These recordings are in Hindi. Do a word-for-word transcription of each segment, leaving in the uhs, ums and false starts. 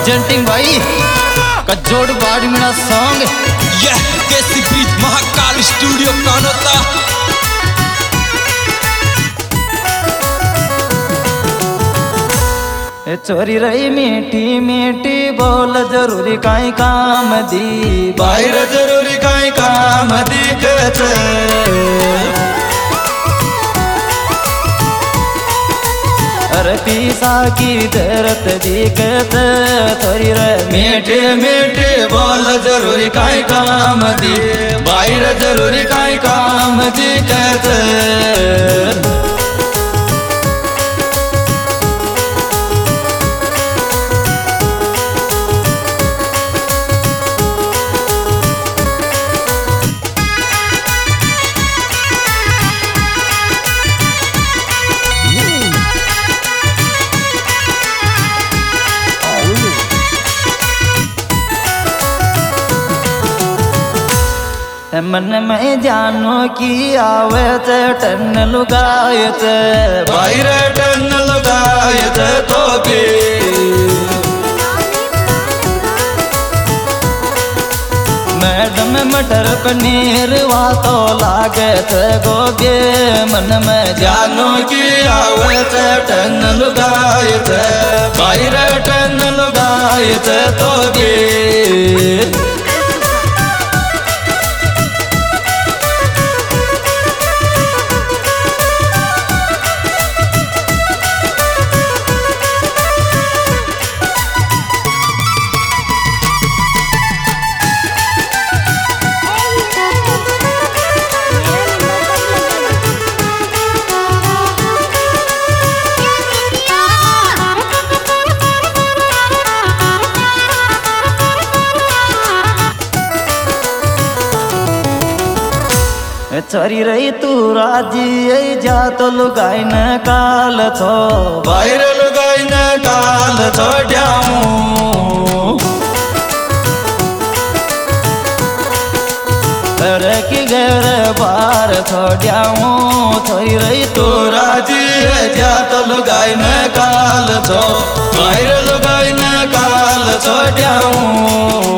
प्रेजेंटिंग भाई कजोड़ बाड़मेड़ा सॉन्ग। यह देसी ब्रिज महाकाल स्टूडियो कानोता। चोरी रही मीठी मीठी बोल जरूरी काई काम दी बाहर जरूरी काई काम दी कहते अरे पीसा की दरत दी कहते चोरी रही मीठी मीठी बोल जरूरी काई काम दी बाहर जरूरी काई काम दी कहते मन में जानो की आवे थे टन लुगाए थे बाहर टन लुगाए थे तो भी मैडम मटर पनीर वा तो लागे थे गोगे मन में जानो की आवे थे टन लुगाए थे बाहर टन लुगाए थे तो भी चरी रही तू राजी जा तो लुगाई न काल थो बाहर लुगाई न काल छोड़ाऊं अरे की घर बार छोड़ाऊं चरी रही तू राजी जा तो लुगाई न काल थो बाहर लुगाई न काल छोड़ाऊं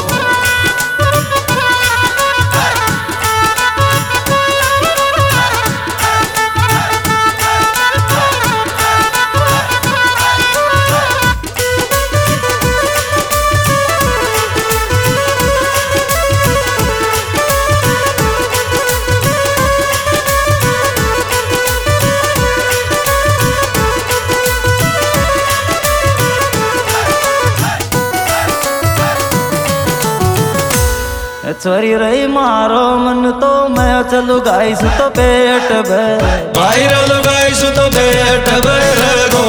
चोरी रही मारो मन तो मैं चलू गाइस तो पेट भर बाहर लुगाइस तो पेट भर गो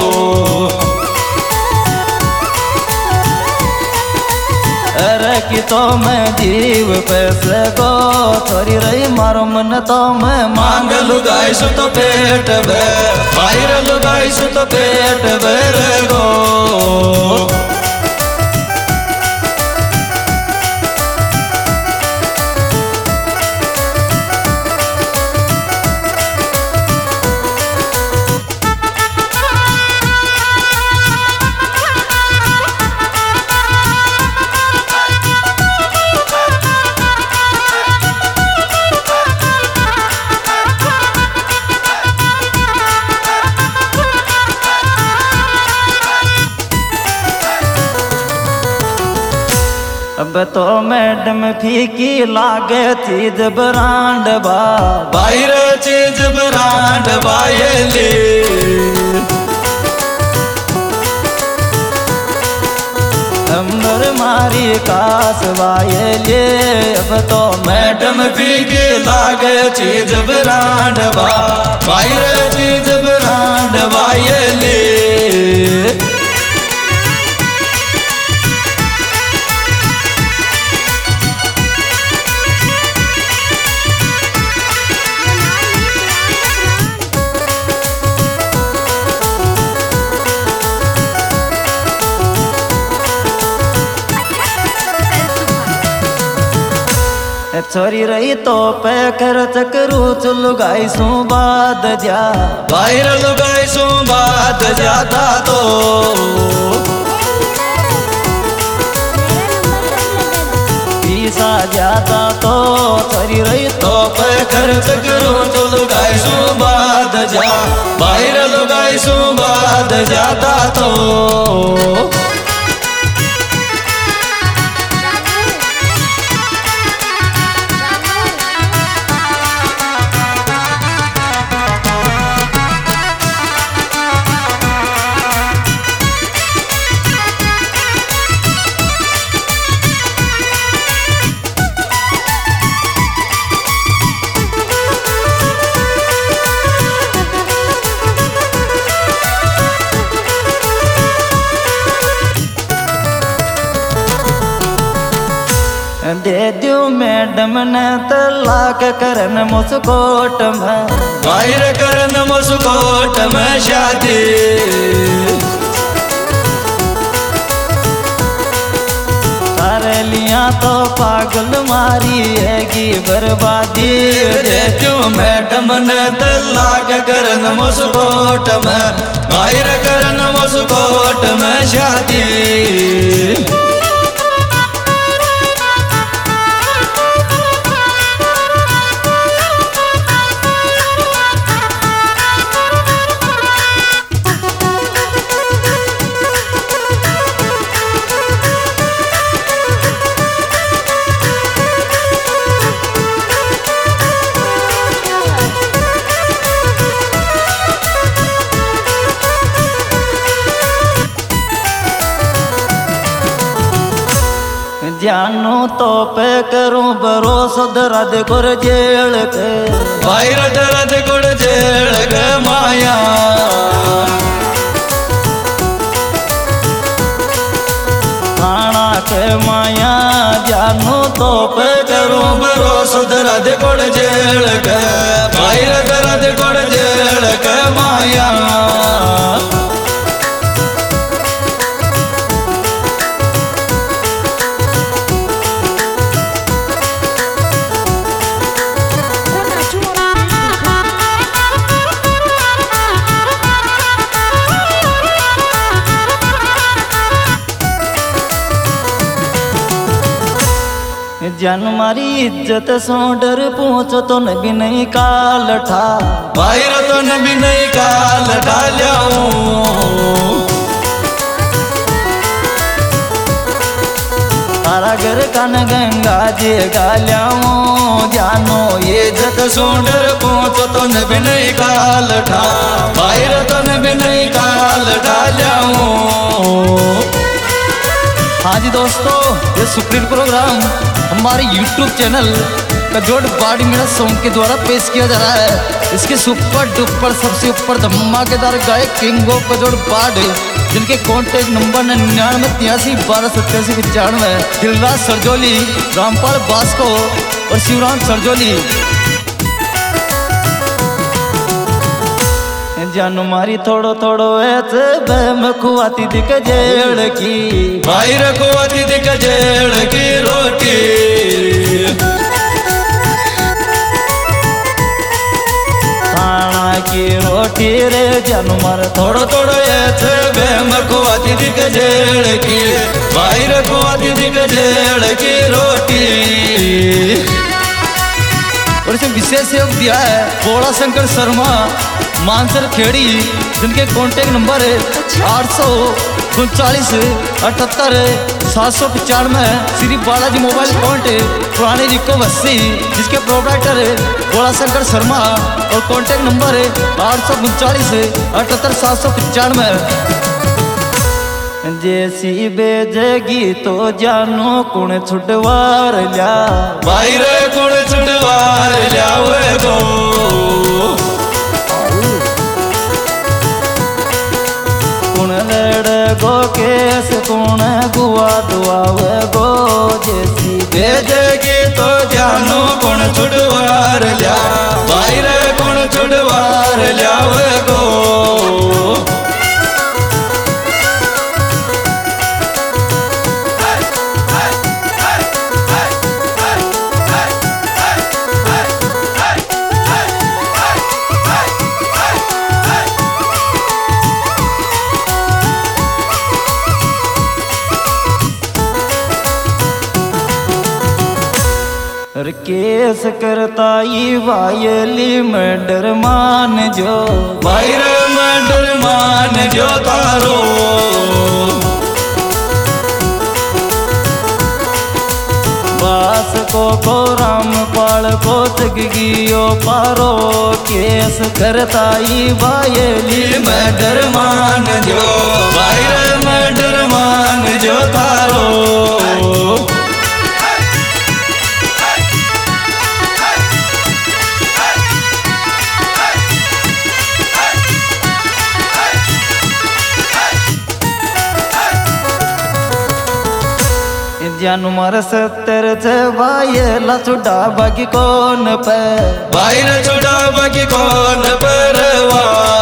अरे की तो मैं जीव पैसे गो चोरी रही मारो मन तो मैं मांग लुगाइस तो पेट भर बाहर लुगाइस तो पेट भर गो अब तो मैडम फीकी लागे चीज ब्रांड बा बाहर चीज ब्रांड बायली अंदर मारी कास वायले अब तो मैडम फीकी लागे चीज ब्रांड बा बाहर चीज ब्रांड बायली छोरी रही तो पे कर चकरू चुल गाई सू बाद जा बाहर लुगाई सू बाद ज्यादा तो पैसा ज्यादा तो चरी रही तो पे खर्च करूं तो लुगाई सु बाद जा बाहर लुगाई सु बाद ज्यादा तो दे दू मैडम ने तलाक करन मुस्कोट में बाहर करन मुस्कोट में शादी कर लिया तो पागल मारी हैगी बर्बादी दे दू मैडम ने तलाक करन मुस्कोट में बाहर करन मुस्कोट में शादी जानू तो पे करूं भरोसा दर्द गुर जेल के बाहर दर्द गुड़ जेल के माया खाना के माया जानू तो पे करूं भरोसा दर्द गुड़ जेल के बाहर दर्द गुड़ जेल के माया जन मारी इज्जत सो डर पूछो तो न भी नहीं काल ठा बाहर तो न भी नहीं काल डाल्याऊं तारा घर कन गंगा जी गाल्याऊं जानो ये इज्जत सो डर पूछो तो न भी नहीं काल ठा बाहर तो न भी नहीं काल डाल्याऊं। हाँ जी दोस्तों, ये सुप्रीम प्रोग्राम हमारे यूट्यूब चैनल कजोड़ बाड़ी मेरा सॉन्ग के द्वारा पेश किया जा रहा है। इसके सुपर डुपर सबसे ऊपर धमाकेदार गायक किंग ऑफ कजोड़ बाड़, जिनके कॉन्टेक्ट नंबर निन्यानवे तिरासी बारह सत्तासी पचानवे, दिलराज सरजोली, रामपाल बास्को और शिवराम सरजोली। जान मारी थोड़ो थोड़ो ऐसे बहम खुआती दिख जेड़ की, बाहर खुआती दिख जेड़ की रोटी, खाना की रोटी रे जान मार थोड़ो थोड़ो ऐसे बहम खुआती दिख जेड़ की, बाहर खुआती दिख जेड़ की रोटी। और इसे विशेष योग दिया है बोड़ा शंकर शर्मा मानसर खेड़ी, जिनके कॉन्टेक्ट नंबर है आठ सौ उनचालीस अठहत्तर सात सौ पचानवे, श्री बालाजी मोबाइल पॉइंट पुराने रिको बस्सी, जिसके प्रोप्राइटर बोड़ा शंकर शर्मा और कॉन्टेक्ट नंबर है आठ सौ उनचालीस अठहत्तर सात सौ पचानवे। जैसी बेजगी तो जानो कुण छुटवार लिया, बाहर कुण छुटवार लियावे गो, कुण लड़ गो केस कुण गुआ दुआवे गो, जैसी बेजगी तो जानो कुण छुटवार लिया, बाहर कुण छुटवार लियावे गो। केस करता ई वायली में डर मान जो भाई रे में डर मान जो तारो बास को को रामपाल को जग गियो पारो केस करता ई वायली में डर मान जो भाई रे में डर मान जो तारो जानू मार सत्तर से वायला छुड़ा बाकी कौन पे भाई रे छुड़ा बाकी कौन परवा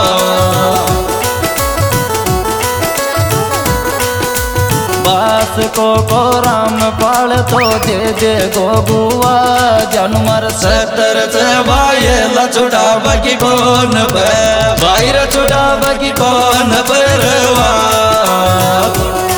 बास को को रामपाल तो दे दे गो बुआ जानू मार सत्तर से वायला छुड़ा बाकी कौन पे भाई रे छुड़ा बाकी कौन परवा